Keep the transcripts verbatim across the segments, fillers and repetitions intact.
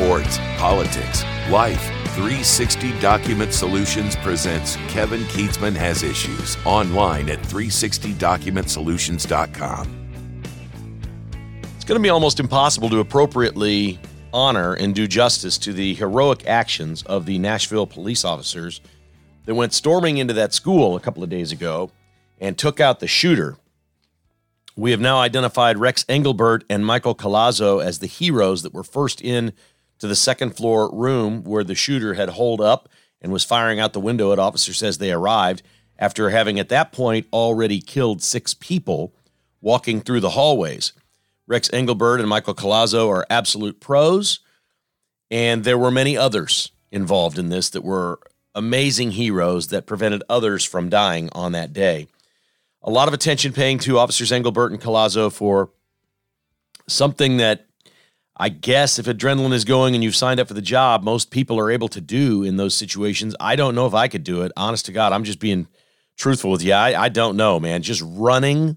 sports, politics, life. three sixty Document Solutions presents Kevin Keatsman Has Issues online at three sixty document solutions dot com. It's going to be almost impossible to appropriately honor and do justice to the heroic actions of the Nashville police officers that went storming into that school a couple of days ago and took out the shooter. We have now identified Rex Engelbert and Michael Collazo as the heroes that were first in to the second floor room where the shooter had holed up and was firing out the window at officers as they arrived, after having at that point already killed six people walking through the hallways. Rex Engelbert and Michael Collazo are absolute pros, and there were many others involved in this that were amazing heroes that prevented others from dying on that day. A lot of attention paying to officers Engelbert and Collazo for something that I guess if adrenaline is going and you've signed up for the job, most people are able to do in those situations. I don't know if I could do it. Honest to God, I'm just being truthful with you. I, I don't know, man. Just running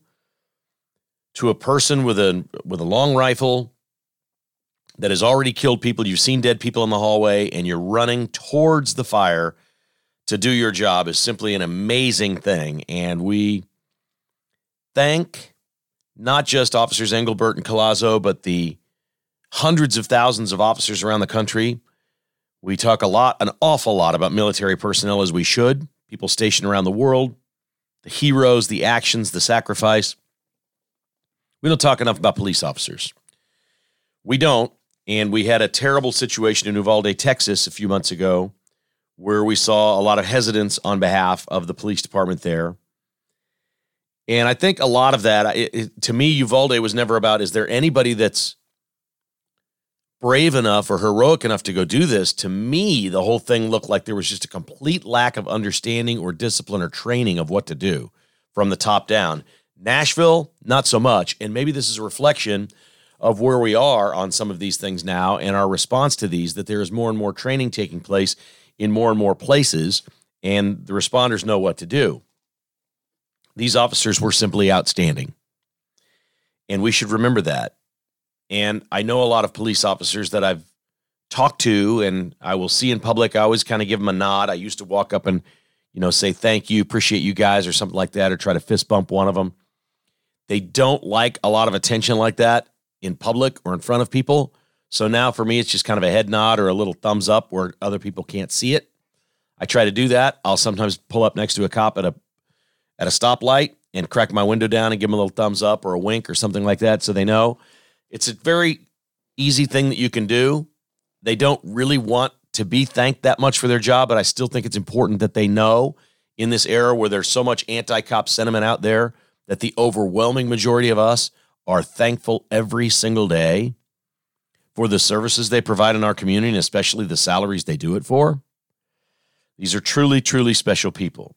to a person with a with a long rifle that has already killed people. You've seen dead people in the hallway, and you're running towards the fire to do your job is simply an amazing thing. And we thank not just officers Engelbert and Collazo, but the hundreds of thousands of officers around the country. We talk a lot, an awful lot about military personnel, as we should. People stationed around the world, the heroes, the actions, the sacrifice. We don't talk enough about police officers. We don't, and we had a terrible situation in Uvalde, Texas a few months ago where we saw a lot of hesitance on behalf of the police department there. And I think a lot of that, it, it, to me, Uvalde was never about, is there anybody that's brave enough or heroic enough to go do this? To me, the whole thing looked like there was just a complete lack of understanding or discipline or training of what to do from the top down. Nashville, not so much. And maybe this is a reflection of where we are on some of these things now and our response to these, that there is more and more training taking place in more and more places, and the responders know what to do. These officers were simply outstanding, and we should remember that. And I know a lot of police officers that I've talked to and I will see in public. I always kind of give them a nod. I used to walk up and, you know, say, thank you, appreciate you guys, or something like that, or try to fist bump one of them. They don't like a lot of attention like that in public or in front of people. So now for me, it's just kind of a head nod or a little thumbs up where other people can't see it. I try to do that. I'll sometimes pull up next to a cop at a at a stoplight and crack my window down and give them a little thumbs up or a wink or something like that so they know. It's a very easy thing that you can do. They don't really want to be thanked that much for their job, but I still think it's important that they know in this era where there's so much anti-cop sentiment out there that the overwhelming majority of us are thankful every single day for the services they provide in our community, and especially the salaries they do it for. These are truly, truly special people.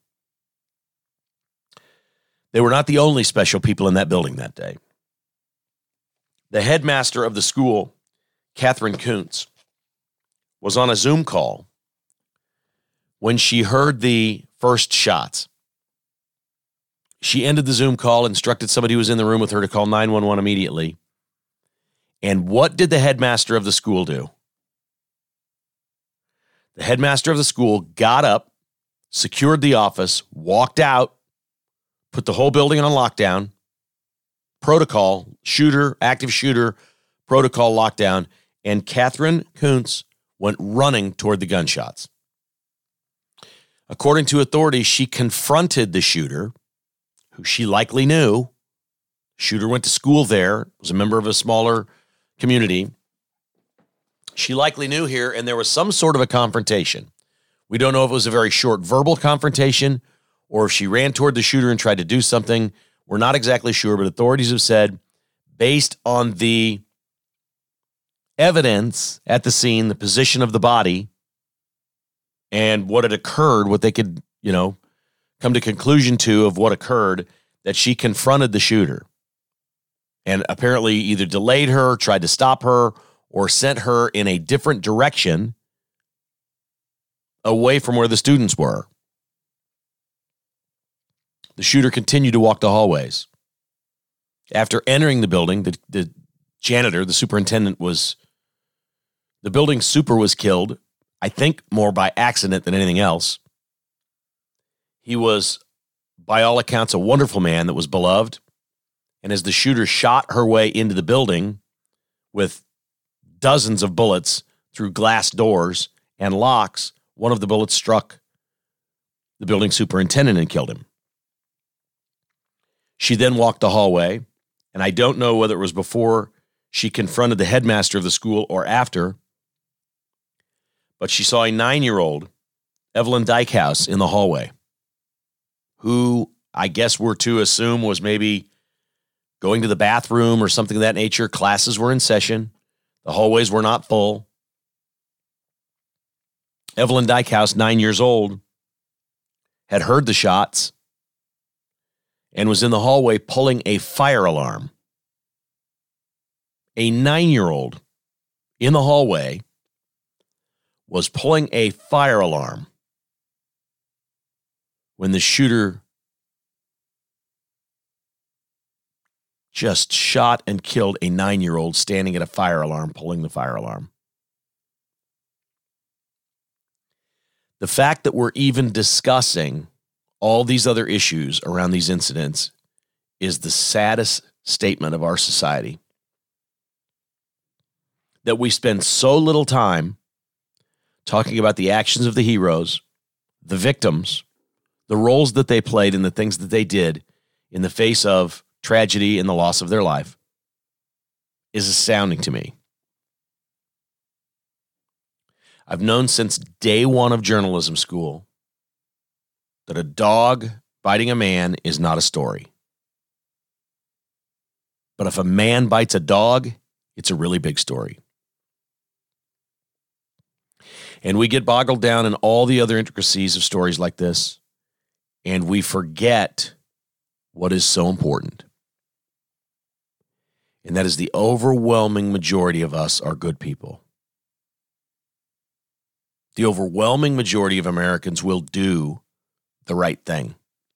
They were not the only special people in that building that day. The headmaster of the school, Catherine Kuntz, was on a Zoom call when she heard the first shots. She ended the Zoom call, instructed somebody who was in the room with her to call nine one one immediately. And what did the headmaster of the school do? The headmaster of the school got up, secured the office, walked out, put the whole building on lockdown, protocol, shooter, active shooter, protocol lockdown, and Catherine Kuntz went running toward the gunshots. According to authorities, she confronted the shooter, who she likely knew. Shooter went to school there, was a member of a smaller community. She likely knew here, and there was some sort of a confrontation. We don't know if it was a very short verbal confrontation or if she ran toward the shooter and tried to do something. We're not exactly sure, but authorities have said, based on the evidence at the scene, the position of the body, and what had occurred, what they could, you know, come to conclusion to of what occurred, that she confronted the shooter and apparently either delayed her, tried to stop her, or sent her in a different direction away from where the students were. The shooter continued to walk the hallways. After entering the building, the, the janitor, the superintendent, was The building super was killed, I think more by accident than anything else. He was, by all accounts, a wonderful man that was beloved. And as the shooter shot her way into the building with dozens of bullets through glass doors and locks, one of the bullets struck the building superintendent and killed him. She then walked the hallway, and I don't know whether it was before she confronted the headmaster of the school or after, but she saw a nine-year-old, Evelyn Dykhouse, in the hallway, who I guess we're to assume was maybe going to the bathroom or something of that nature. Classes were in session. The hallways were not full. Evelyn Dykhouse, nine years old, had heard the shots and was in the hallway pulling a fire alarm. A nine-year-old in the hallway was pulling a fire alarm when the shooter just shot and killed a nine-year-old standing at a fire alarm, pulling the fire alarm. The fact that we're even discussing all these other issues around these incidents is the saddest statement of our society. That we spend so little time talking about the actions of the heroes, the victims, the roles that they played, and the things that they did in the face of tragedy and the loss of their life is astounding to me. I've known since day one of journalism school that a dog biting a man is not a story. But if a man bites a dog, it's a really big story. And we get boggled down in all the other intricacies of stories like this, and we forget what is so important. And that is the overwhelming majority of us are good people. The overwhelming majority of Americans will do the right thing.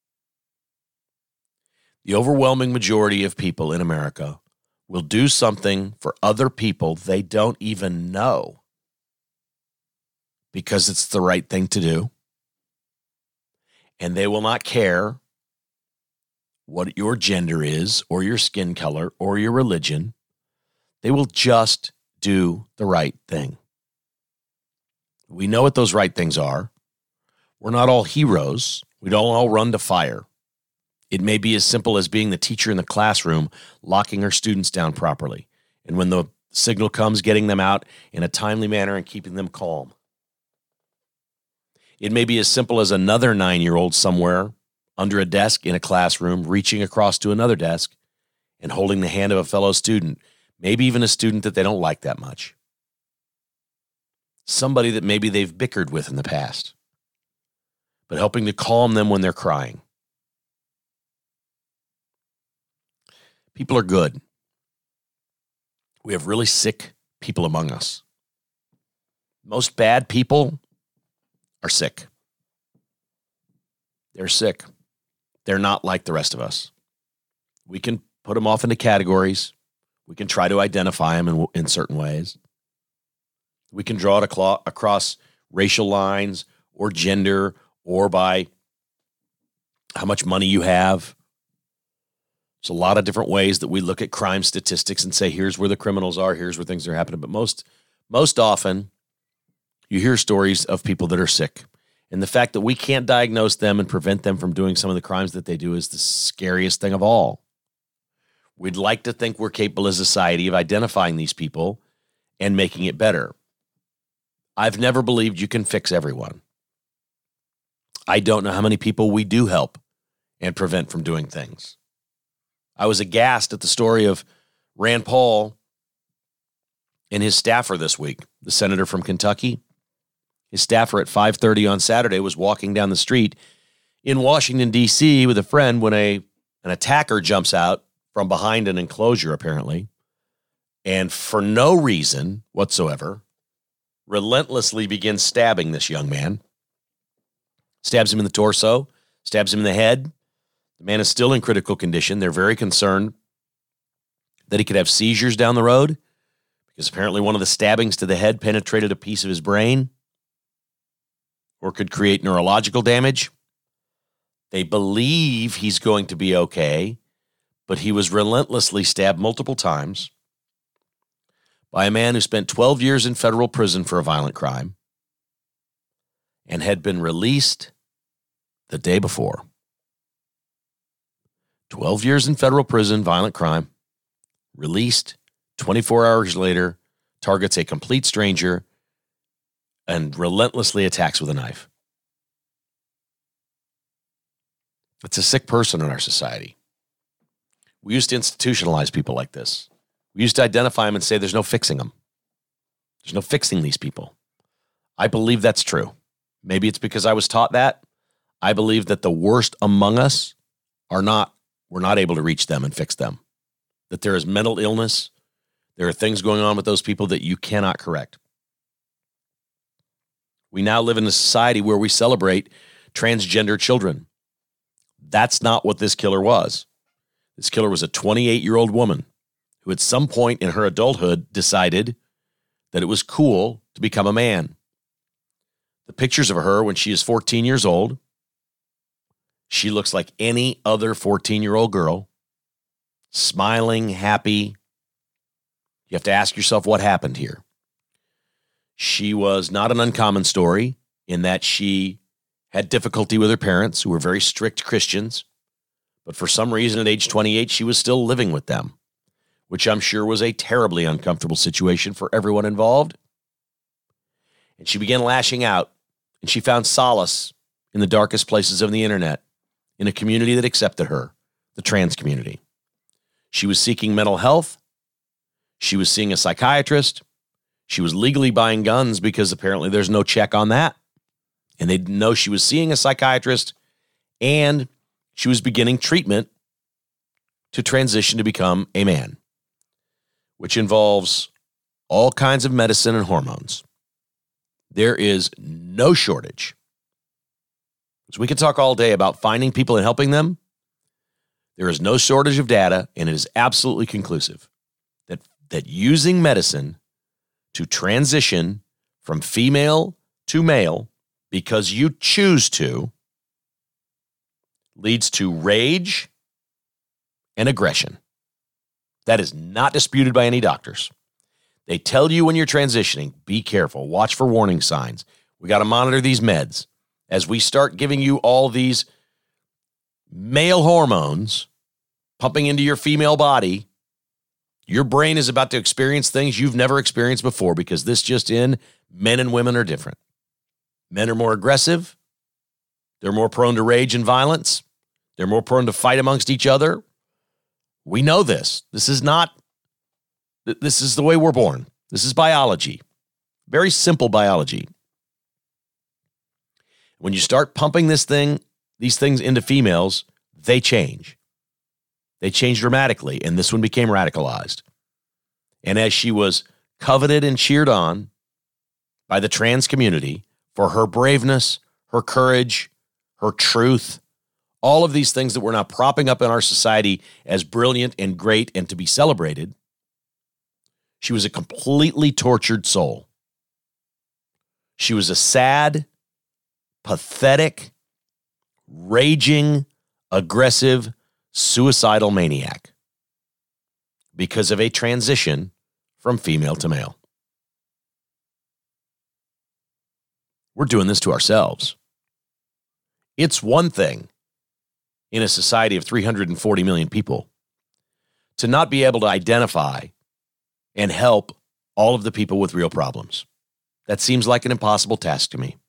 The overwhelming majority of people in America will do something for other people they don't even know because it's the right thing to do. And they will not care what your gender is or your skin color or your religion. They will just do the right thing. We know what those right things are. We're not all heroes. We don't all run to fire. It may be as simple as being the teacher in the classroom, locking our students down properly. And when the signal comes, getting them out in a timely manner and keeping them calm. It may be as simple as another nine-year-old somewhere under a desk in a classroom, reaching across to another desk and holding the hand of a fellow student, maybe even a student that they don't like that much. Somebody that maybe they've bickered with in the past, but helping to calm them when they're crying. People are good. We have really sick people among us. Most bad people are sick. They're sick. They're not like the rest of us. We can put them off into categories. We can try to identify them in, in certain ways. We can draw it aclo- across racial lines or gender or by how much money you have. There's a lot of different ways that we look at crime statistics and say, here's where the criminals are, here's where things are happening. But most, most often, you hear stories of people that are sick. And the fact that we can't diagnose them and prevent them from doing some of the crimes that they do is the scariest thing of all. We'd like to think we're capable as a society of identifying these people and making it better. I've never believed you can fix everyone. I don't know how many people we do help and prevent from doing things. I was aghast at the story of Rand Paul and his staffer this week, the senator from Kentucky. His staffer at five thirty on Saturday was walking down the street in Washington, D C with a friend when a an attacker jumps out from behind an enclosure, apparently, and for no reason whatsoever, relentlessly begins stabbing this young man. Stabs him in the torso, stabs him in the head. The man is still in critical condition. They're very concerned that he could have seizures down the road because apparently one of the stabbings to the head penetrated a piece of his brain or could create neurological damage. They believe he's going to be okay, but he was relentlessly stabbed multiple times by a man who spent twelve years in federal prison for a violent crime and had been released the day before. twelve years in federal prison, violent crime, released twenty-four hours later, targets a complete stranger and relentlessly attacks with a knife. It's a sick person in our society. We used to institutionalize people like this. We used to identify them and say there's no fixing them. There's no fixing these people. I believe that's true. Maybe it's because I was taught that. I believe that the worst among us are not, we're not able to reach them and fix them. That there is mental illness. There are things going on with those people that you cannot correct. We now live in a society where we celebrate transgender children. That's not what this killer was. This killer was a twenty-eight-year-old woman who at some point in her adulthood decided that it was cool to become a man. The pictures of her when she is fourteen years old, she looks like any other fourteen-year-old girl, smiling, happy. You have to ask yourself what happened here. She was not an uncommon story in that she had difficulty with her parents, who were very strict Christians, but for some reason at age twenty-eight, she was still living with them, which I'm sure was a terribly uncomfortable situation for everyone involved. And she began lashing out, and she found solace in the darkest places of the internet, in a community that accepted her, the trans community. She was seeking mental health. She was seeing a psychiatrist. She was legally buying guns because apparently there's no check on that. And they didn't know she was seeing a psychiatrist, and she was beginning treatment to transition to become a man, which involves all kinds of medicine and hormones. There is no shortage. So we could talk all day about finding people and helping them. There is no shortage of data, and it is absolutely conclusive that, that using medicine to transition from female to male because you choose to leads to rage and aggression. That is not disputed by any doctors. They tell you when you're transitioning, be careful, watch for warning signs. We got to monitor these meds. As we start giving you all these male hormones pumping into your female body, your brain is about to experience things you've never experienced before, because this just in, men and women are different. Men are more aggressive. They're more prone to rage and violence. They're more prone to fight amongst each other. We know this. This is not, this is the way we're born. This is biology. Very simple biology. When you start pumping this thing, these things into females, they change. They change dramatically, and this one became radicalized. And as she was coveted and cheered on by the trans community for her braveness, her courage, her truth, all of these things that we're now propping up in our society as brilliant and great and to be celebrated, she was a completely tortured soul. She was a sad, pathetic, raging, aggressive, suicidal maniac because of a transition from female to male. We're doing this to ourselves. It's one thing in a society of three hundred forty million people to not be able to identify and help all of the people with real problems. That seems like an impossible task to me.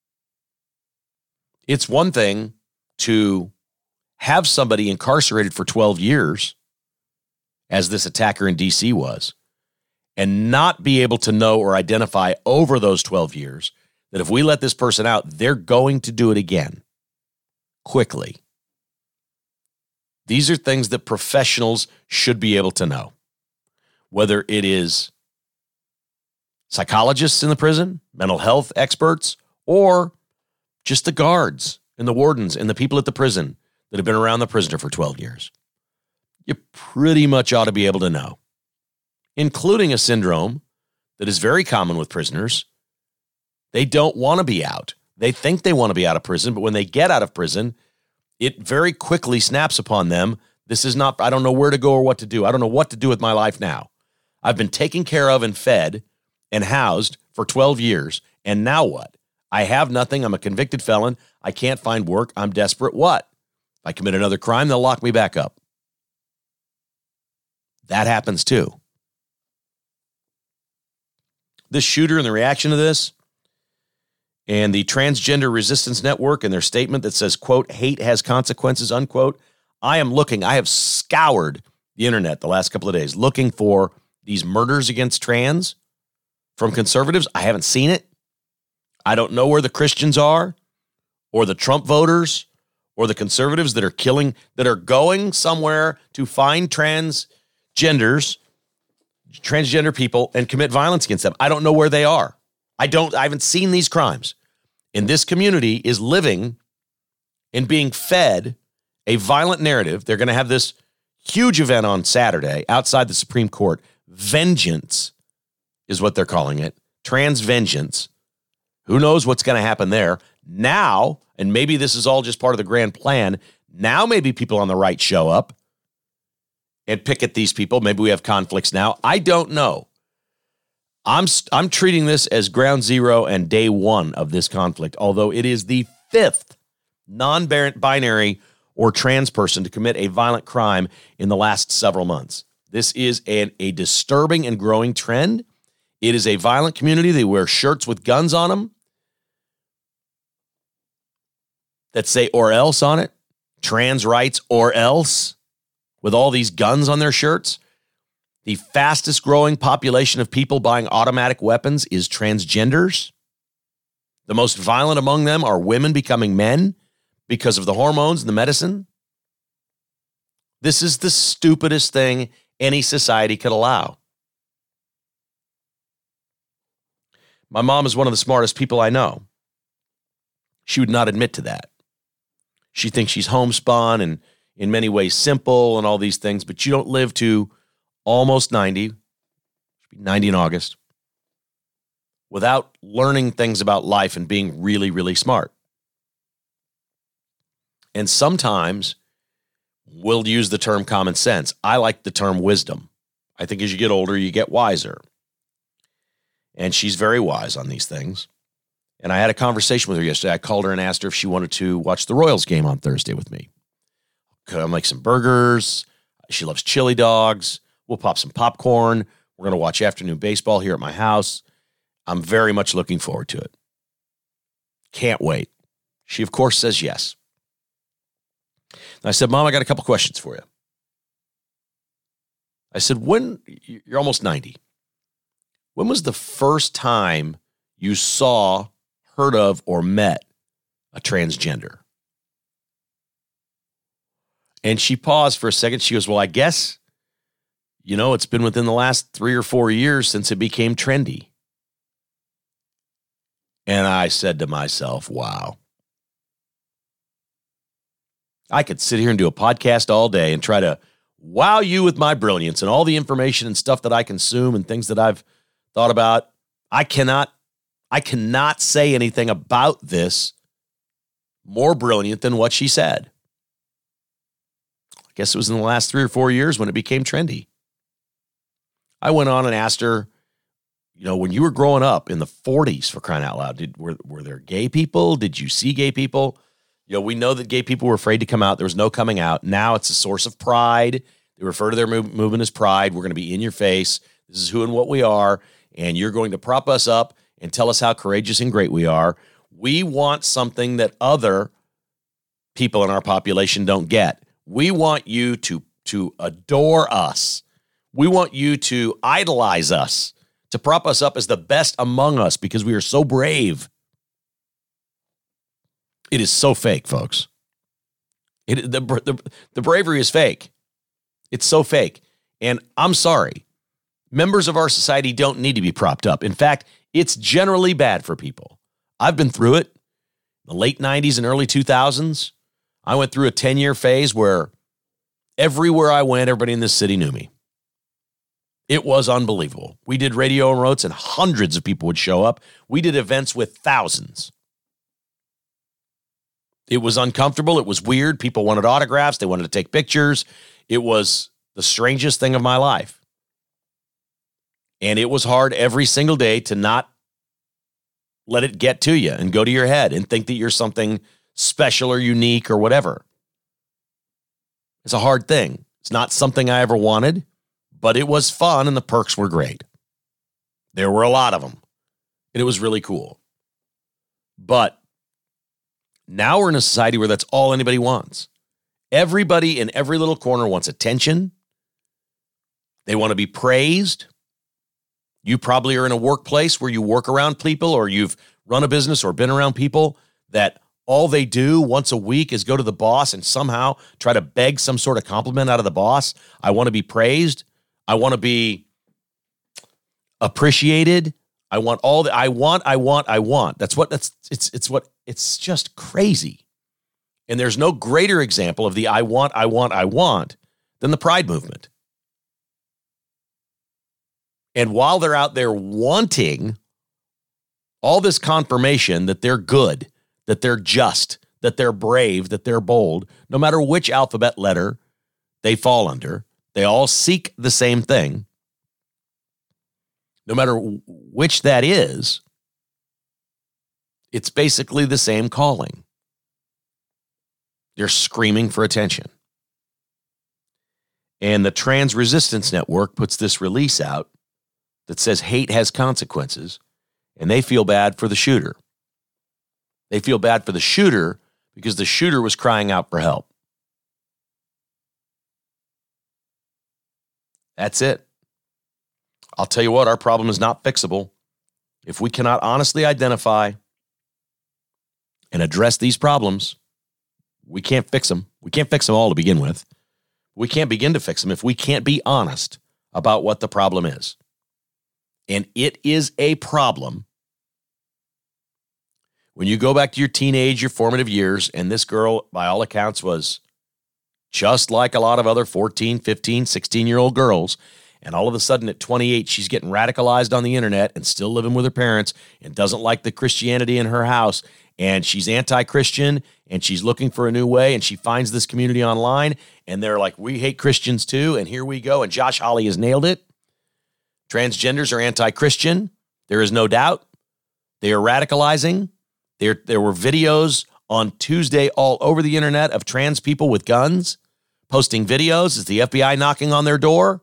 It's one thing to have somebody incarcerated for twelve years, as this attacker in D C was, and not be able to know or identify over those twelve years that if we let this person out, they're going to do it again quickly. These are things that professionals should be able to know, whether it is psychologists in the prison, mental health experts, or just the guards and the wardens and the people at the prison that have been around the prisoner for twelve years. You pretty much ought to be able to know, including a syndrome that is very common with prisoners. They don't want to be out. They think they want to be out of prison, but when they get out of prison, it very quickly snaps upon them. This is not, I don't know where to go or what to do. I don't know what to do with my life now. I've been taken care of and fed and housed for twelve years, and now what? I have nothing. I'm a convicted felon. I can't find work. I'm desperate. What? If I commit another crime, they'll lock me back up. That happens too. This shooter and the reaction to this, and the Transgender Resistance Network and their statement that says, quote, hate has consequences, unquote. I am looking, I have scoured the internet the last couple of days looking for these murders against trans from conservatives. I haven't seen it. I don't know where the Christians are or the Trump voters or the conservatives that are killing, that are going somewhere to find transgenders, transgender people and commit violence against them. I don't know where they are. I don't, I haven't seen these crimes. And this community is living and being fed a violent narrative. They're going to have this huge event on Saturday outside the Supreme Court. Vengeance is what they're calling it. Trans vengeance. Who knows what's going to happen there? Now, and maybe this is all just part of the grand plan, now maybe people on the right show up and picket these people. Maybe we have conflicts now. I don't know. I'm I'm treating this as ground zero and day one of this conflict, although it is the fifth non-binary or trans person to commit a violent crime in the last several months. This is an, a disturbing and growing trend. It is a violent community. They wear shirts with guns on them that say or else on it, trans rights or else, with all these guns on their shirts. The fastest growing population of people buying automatic weapons is transgenders. The most violent among them are women becoming men because of the hormones and the medicine. This is the stupidest thing any society could allow. My mom is one of the smartest people I know. She would not admit to that. She thinks she's homespun and in many ways simple and all these things, but you don't live to almost ninety, ninety in August, without learning things about life and being really, really smart. And sometimes we'll use the term common sense. I like the term wisdom. I think as you get older, you get wiser. And she's very wise on these things. And I had a conversation with her yesterday. I called her and asked her if she wanted to watch the Royals game on Thursday with me. I'll make some burgers. She loves chili dogs. We'll pop some popcorn. We're going to watch afternoon baseball here at my house. I'm very much looking forward to it. Can't wait. She, of course, says yes. And I said, Mom, I got a couple questions for you. I said, when, you're almost ninety. When was the first time you saw, heard of, or met a transgender? And she paused for a second. She goes, well, I guess, you know, it's been within the last three or four years since it became trendy. And I said to myself, wow. I could sit here and do a podcast all day and try to wow you with my brilliance and all the information and stuff that I consume and things that I've thought about. I cannot, I cannot say anything about this more brilliant than what she said. I guess it was in the last three or four years when it became trendy. I went on and asked her, you know, when you were growing up in the forties, for crying out loud, did, were, were there gay people? Did you see gay people? You know, we know that gay people were afraid to come out. There was no coming out. Now it's a source of pride. They refer to their move, movement as pride. We're going to be in your face. This is who and what we are. And you're going to prop us up and tell us how courageous and great we are. We want something that other people in our population don't get. We want you to, to adore us. We want you to idolize us, to prop us up as the best among us because we are so brave. It is so fake, folks. It, the, the, the bravery is fake. It's so fake. And I'm sorry. Members of our society don't need to be propped up. In fact, it's generally bad for people. I've been through it. The late nineties and early two thousands. I went through a ten-year phase where everywhere I went, everybody in this city knew me. It was unbelievable. We did radio and roads, and hundreds of people would show up. We did events with thousands. It was uncomfortable. It was weird. People wanted autographs. They wanted to take pictures. It was the strangest thing of my life. And it was hard every single day to not let it get to you and go to your head and think that you're something special or unique or whatever. It's a hard thing. It's not something I ever wanted, but it was fun and the perks were great. There were a lot of them, and it was really cool. But now we're in a society where that's all anybody wants. Everybody in every little corner wants attention. They want to be praised. You probably are in a workplace where you work around people, or you've run a business or been around people that all they do once a week is go to the boss and somehow try to beg some sort of compliment out of the boss. I want to be praised. I want to be appreciated. I want all the, I want, I want, I want. That's what, that's, it's, it's what, it's just crazy. And there's no greater example of the I want, I want, I want than the Pride movement. And while they're out there wanting all this confirmation that they're good, that they're just, that they're brave, that they're bold, no matter which alphabet letter they fall under, they all seek the same thing. No matter which that is, it's basically the same calling. They're screaming for attention. And the Trans Resistance Network puts this release out that says hate has consequences, and they feel bad for the shooter. They feel bad for the shooter because the shooter was crying out for help. That's it. I'll tell you what, our problem is not fixable. If we cannot honestly identify and address these problems, we can't fix them. We can't fix them all to begin with. We can't begin to fix them if we can't be honest about what the problem is. And it is a problem. When you go back to your teenage, your formative years, and this girl, by all accounts, was just like a lot of other fourteen, fifteen, sixteen-year-old girls, and all of a sudden at twenty-eight, she's getting radicalized on the internet and still living with her parents and doesn't like the Christianity in her house, and she's anti-Christian, and she's looking for a new way, and she finds this community online, and they're like, we hate Christians too, and here we go, and Josh Hawley has nailed it. Transgenders are anti-Christian. There is no doubt. They are radicalizing. There, there were videos on Tuesday all over the internet of trans people with guns posting videos. Is the F B I knocking on their door?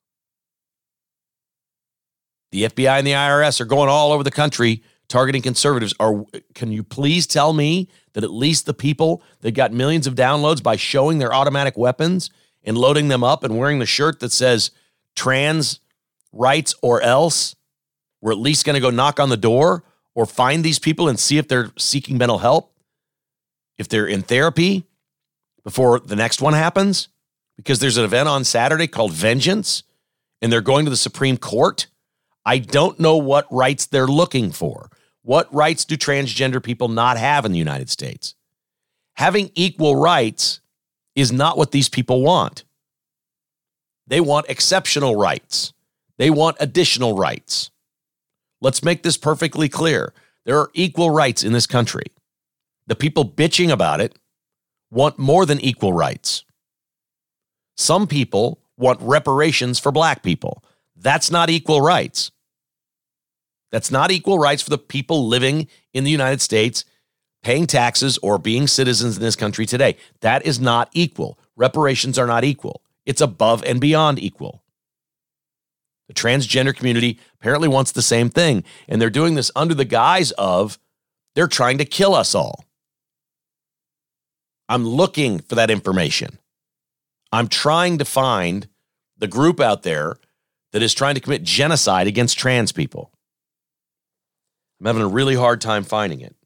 The F B I and the I R S are going all over the country targeting conservatives. Are, can you please tell me that at least the people that got millions of downloads by showing their automatic weapons and loading them up and wearing the shirt that says trans rights or else, we're at least going to go knock on the door or find these people and see if they're seeking mental help, if they're in therapy before the next one happens? Because there's an event on Saturday called Vengeance, and they're going to the Supreme Court. I don't know what rights they're looking for. What rights do transgender people not have in the United States? Having equal rights is not what these people want. They want exceptional rights. They want additional rights. Let's make this perfectly clear. There are equal rights in this country. The people bitching about it want more than equal rights. Some people want reparations for black people. That's not equal rights. That's not equal rights for the people living in the United States, paying taxes or being citizens in this country today. That is not equal. Reparations are not equal. It's above and beyond equal. The transgender community apparently wants the same thing, and they're doing this under the guise of they're trying to kill us all. I'm looking for that information. I'm trying to find the group out there that is trying to commit genocide against trans people. I'm having a really hard time finding it.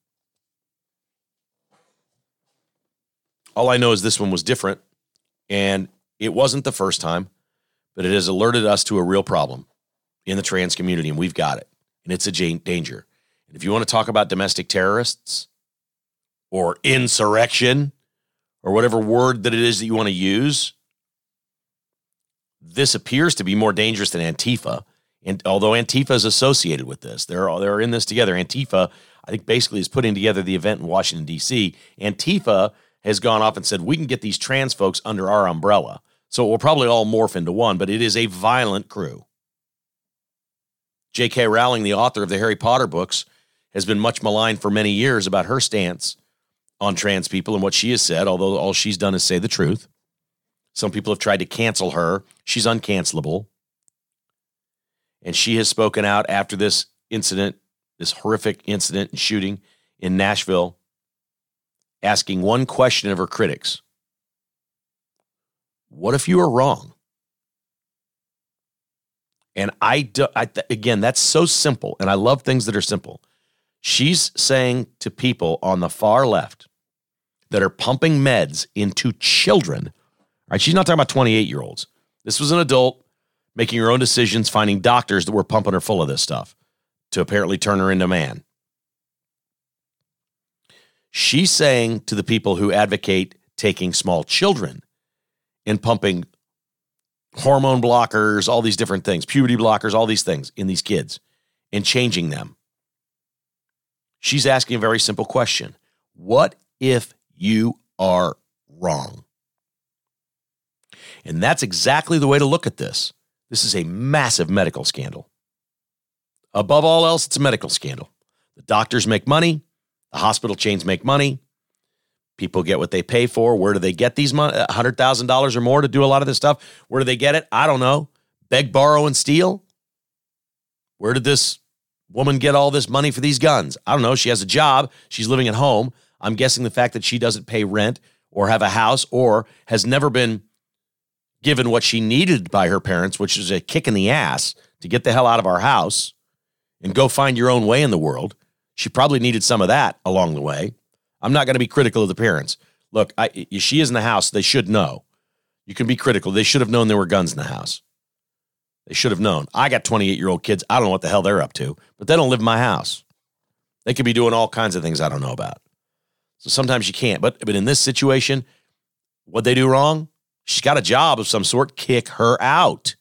All I know is this one was different, and it wasn't the first time, but it has alerted us to a real problem in the trans community, and we've got it, and it's a danger. And if you want to talk about domestic terrorists or insurrection or whatever word that it is that you want to use, this appears to be more dangerous than Antifa. And although Antifa is associated with this, they're, they're in this together. Antifa, I think, basically is putting together the event in Washington, D C. Antifa has gone off and said, we can get these trans folks under our umbrella. So it will probably all morph into one, but it is a violent crew. J K. Rowling, the author of the Harry Potter books, has been much maligned for many years about her stance on trans people and what she has said, although all she's done is say the truth. Some people have tried to cancel her. She's uncancelable. And she has spoken out after this incident, this horrific incident and shooting in Nashville, asking one question of her critics. What if you were wrong? And I, do, I again, that's so simple, and I love things that are simple. She's saying to people on the far left that are pumping meds into children, right? She's not talking about twenty-eight-year-olds. This was an adult making her own decisions, finding doctors that were pumping her full of this stuff to apparently turn her into a man. She's saying to the people who advocate taking small children and pumping hormone blockers, all these different things, puberty blockers, all these things in these kids and changing them. She's asking a very simple question. What if you are wrong? And that's exactly the way to look at this. This is a massive medical scandal. Above all else, it's a medical scandal. The doctors make money. The hospital chains make money. People get what they pay for. Where do they get these money? one hundred thousand dollars or more to do a lot of this stuff? Where do they get it? I don't know. Beg, borrow, and steal? Where did this woman get all this money for these guns? I don't know. She has a job. She's living at home. I'm guessing the fact that she doesn't pay rent or have a house or has never been given what she needed by her parents, which is a kick in the ass to get the hell out of our house and go find your own way in the world. She probably needed some of that along the way. I'm not going to be critical of the parents. Look, I, she is in the house. They should know. You can be critical. They should have known there were guns in the house. They should have known. I got twenty-eight-year-old kids. I don't know what the hell they're up to, but they don't live in my house. They could be doing all kinds of things I don't know about. So sometimes you can't. But, but in this situation, what'd they do wrong? She's got a job of some sort. Kick her out.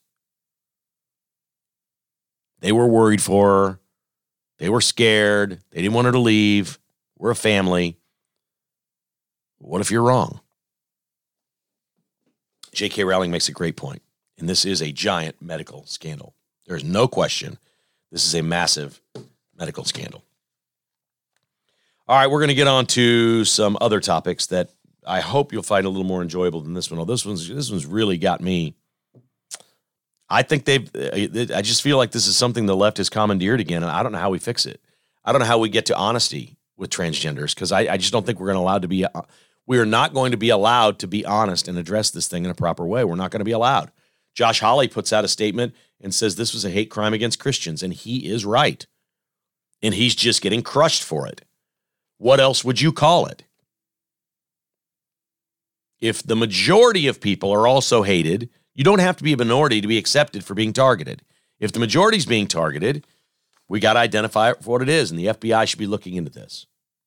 They were worried for her. They were scared. They didn't want her to leave. We're a family. What if you're wrong? J K. Rowling makes a great point, and this is a giant medical scandal. There's no question this is a massive medical scandal. All right, we're going to get on to some other topics that I hope you'll find a little more enjoyable than this one. Oh, this one's this one's really got me. I think they've. I just feel like this is something the left has commandeered again, and I don't know how we fix it. I don't know how we get to honesty with transgenders, because I, I just don't think we're going to allowed to be. We are not going to be allowed to be honest and address this thing in a proper way. We're not going to be allowed. Josh Hawley puts out a statement and says this was a hate crime against Christians, and he is right. And he's just getting crushed for it. What else would you call it? If the majority of people are also hated, you don't have to be a minority to be accepted for being targeted. If the majority is being targeted, we got to identify it for what it is, and the F B I should be looking into this.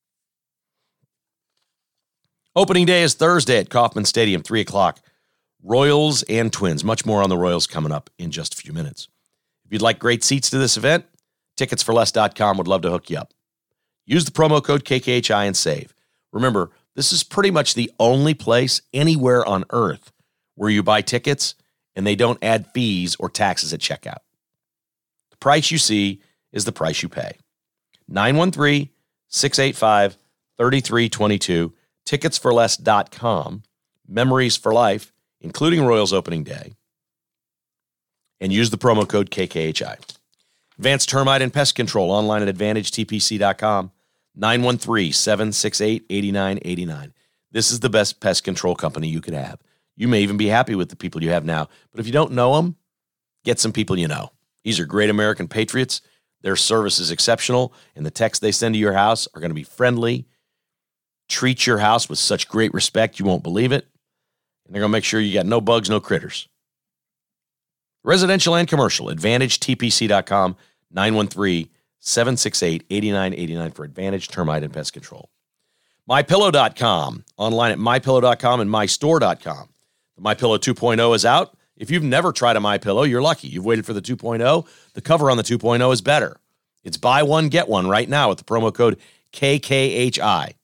Opening day is Thursday at Kauffman Stadium, three o'clock. Royals and Twins. Much more on the Royals coming up in just a few minutes. If you'd like great seats to this event, tickets for less dot com would love to hook you up. Use the promo code K K H I and save. Remember, this is pretty much the only place anywhere on earth where you buy tickets and they don't add fees or taxes at checkout. The price you see is the price you pay. nine one three, six eight five, three three two two. tickets for less dot com. Memories for life, including Royals opening day. And use the promo code K K H I. Advanced Termite and Pest Control online at advantage T P C dot com. nine one three, seven six eight, eight nine eight nine. This is the best pest control company you could have. You may even be happy with the people you have now. But if you don't know them, get some people you know. These are great American patriots. Their service is exceptional, and the texts they send to your house are going to be friendly. Treat your house with such great respect, you won't believe it. And they're going to make sure you got no bugs, no critters. Residential and commercial, advantage T P C dot com, nine one three, seven six eight, eight nine eight nine for Advantage Termite and Pest Control. my pillow dot com, online at my pillow dot com and my store dot com. The MyPillow two point oh is out. If you've never tried a MyPillow, you're lucky. You've waited for the two point oh. The cover on the two point oh is better. It's buy one, get one right now with the promo code K K H I.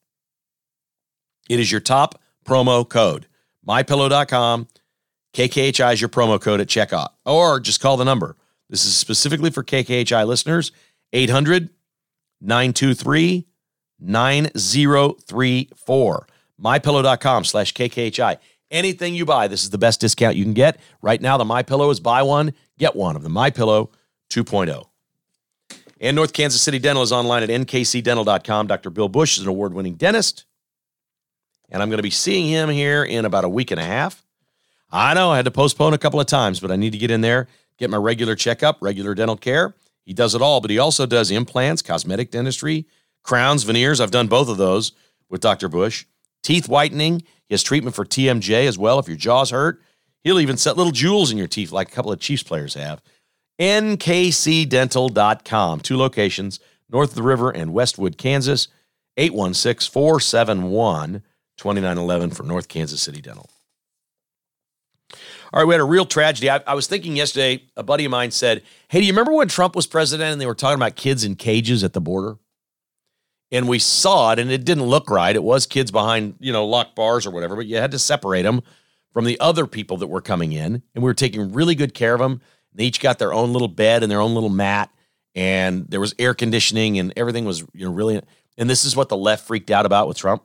It is your top promo code. my pillow dot com. K K H I is your promo code at checkout. Or just call the number. This is specifically for K K H I listeners. eight hundred, nine two three, nine zero three four. my pillow dot com slash K K H I. Anything you buy, this is the best discount you can get. Right now, the MyPillow is buy one, get one of the MyPillow two point oh. And North Kansas City Dental is online at N K C dental dot com. Doctor Bill Bush is an award-winning dentist, and I'm going to be seeing him here in about a week and a half. I know I had to postpone a couple of times, but I need to get in there, get my regular checkup, regular dental care. He does it all, but he also does implants, cosmetic dentistry, crowns, veneers. I've done both of those with Doctor Bush. Teeth whitening. He has treatment for T M J as well if your jaw's hurt. He'll even set little jewels in your teeth like a couple of Chiefs players have. N K C dental dot com. Two locations, north of the river and Westwood, Kansas. eight one six, four seven one, two nine one one for North Kansas City Dental. All right, we had a real tragedy. I, I was thinking yesterday, a buddy of mine said, hey, do you remember when Trump was president and they were talking about kids in cages at the border? And we saw it, and it didn't look right. It was kids behind, you know, locked bars or whatever, but you had to separate them from the other people that were coming in, and we were taking really good care of them. They each got their own little bed and their own little mat, and there was air conditioning, and everything was, you know, really. And this is what the left freaked out about with Trump.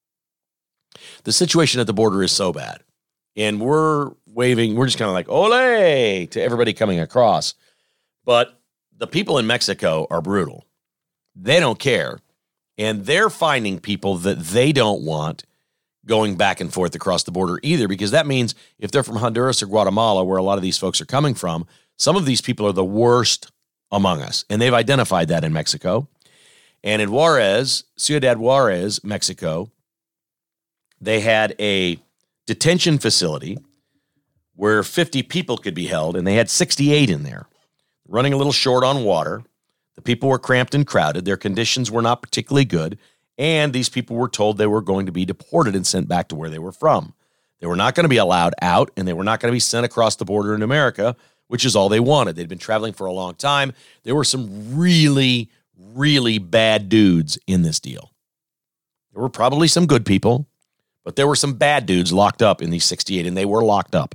The situation at the border is so bad, and we're waving, we're just kind of like, ole, to everybody coming across. But the people in Mexico are brutal. They don't care. And they're finding people that they don't want going back and forth across the border either, because that means if they're from Honduras or Guatemala, where a lot of these folks are coming from, some of these people are the worst among us. And they've identified that in Mexico. And in Juarez, Ciudad Juarez, Mexico, they had a detention facility where fifty people could be held, and they had sixty-eight in there, running a little short on water. The people were cramped and crowded. Their conditions were not particularly good. And these people were told they were going to be deported and sent back to where they were from. They were not going to be allowed out, and they were not going to be sent across the border in America, which is all they wanted. They'd been traveling for a long time. There were some really, really bad dudes in this deal. There were probably some good people, but there were some bad dudes locked up in these sixty-eight, and they were locked up.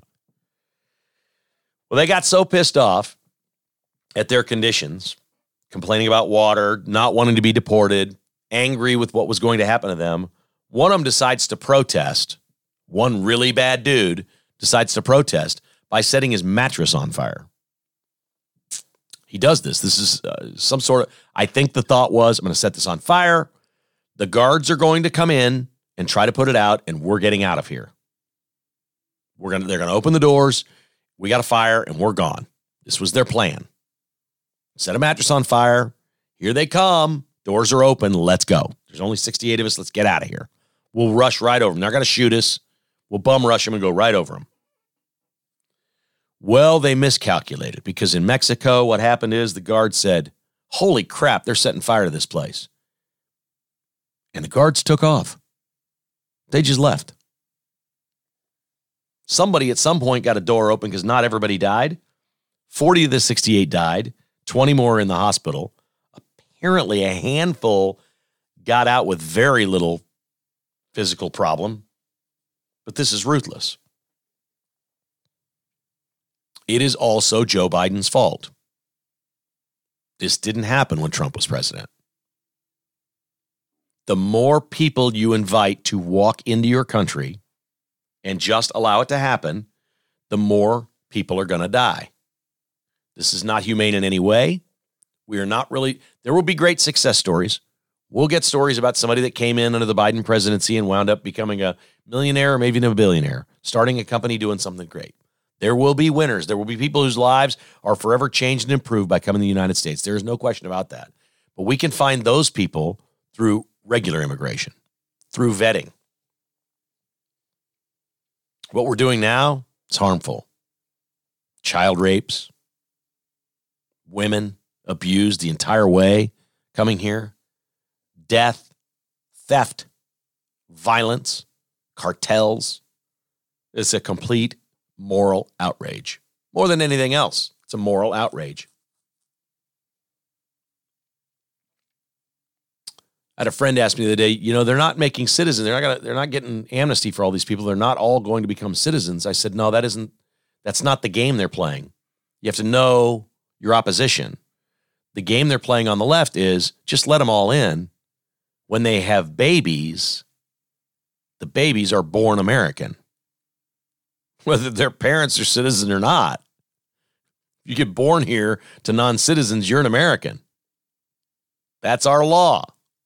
Well, they got so pissed off at their conditions, complaining about water, not wanting to be deported, angry with what was going to happen to them. One of them decides to protest. One really bad dude decides to protest by setting his mattress on fire. He does this. This is uh, some sort of, I think the thought was, I'm going to set this on fire. The guards are going to come in and try to put it out, and we're getting out of here. We're going to, they're going to open the doors. We got a fire, and we're gone. This was their plan. Set a mattress on fire. Here they come. Doors are open. Let's go. There's only sixty-eight of us. Let's get out of here. We'll rush right over them. They're going to shoot us. We'll bum rush them and go right over them. Well, they miscalculated, because in Mexico, what happened is the guard said, holy crap, they're setting fire to this place. And the guards took off. They just left. Somebody at some point got a door open, because not everybody died. forty of the sixty-eight died. twenty more in the hospital. Apparently, a handful got out with very little physical problem. But this is ruthless. It is also Joe Biden's fault. This didn't happen when Trump was president. The more people you invite to walk into your country and just allow it to happen, the more people are going to die. This is not humane in any way. We are not really, there will be great success stories. We'll get stories about somebody that came in under the Biden presidency and wound up becoming a millionaire or maybe even a billionaire, starting a company, doing something great. There will be winners. There will be people whose lives are forever changed and improved by coming to the United States. There is no question about that. But we can find those people through regular immigration, through vetting. What we're doing now is harmful. Child rapes, women abused the entire way coming here, death, theft, violence, cartels. It's a complete moral outrage. More than anything else, it's a moral outrage. I had a friend ask me the other day, you know, they're not making citizens. They're not gonna, they're not getting amnesty for all these people. They're not all going to become citizens. I said, no, that isn't, that's not the game they're playing. You have to know your opposition. The game they're playing on the left is just let them all in. When they have babies, the babies are born American. Whether their parents are citizens or not. If you get born here to non-citizens, you're an American. That's our law.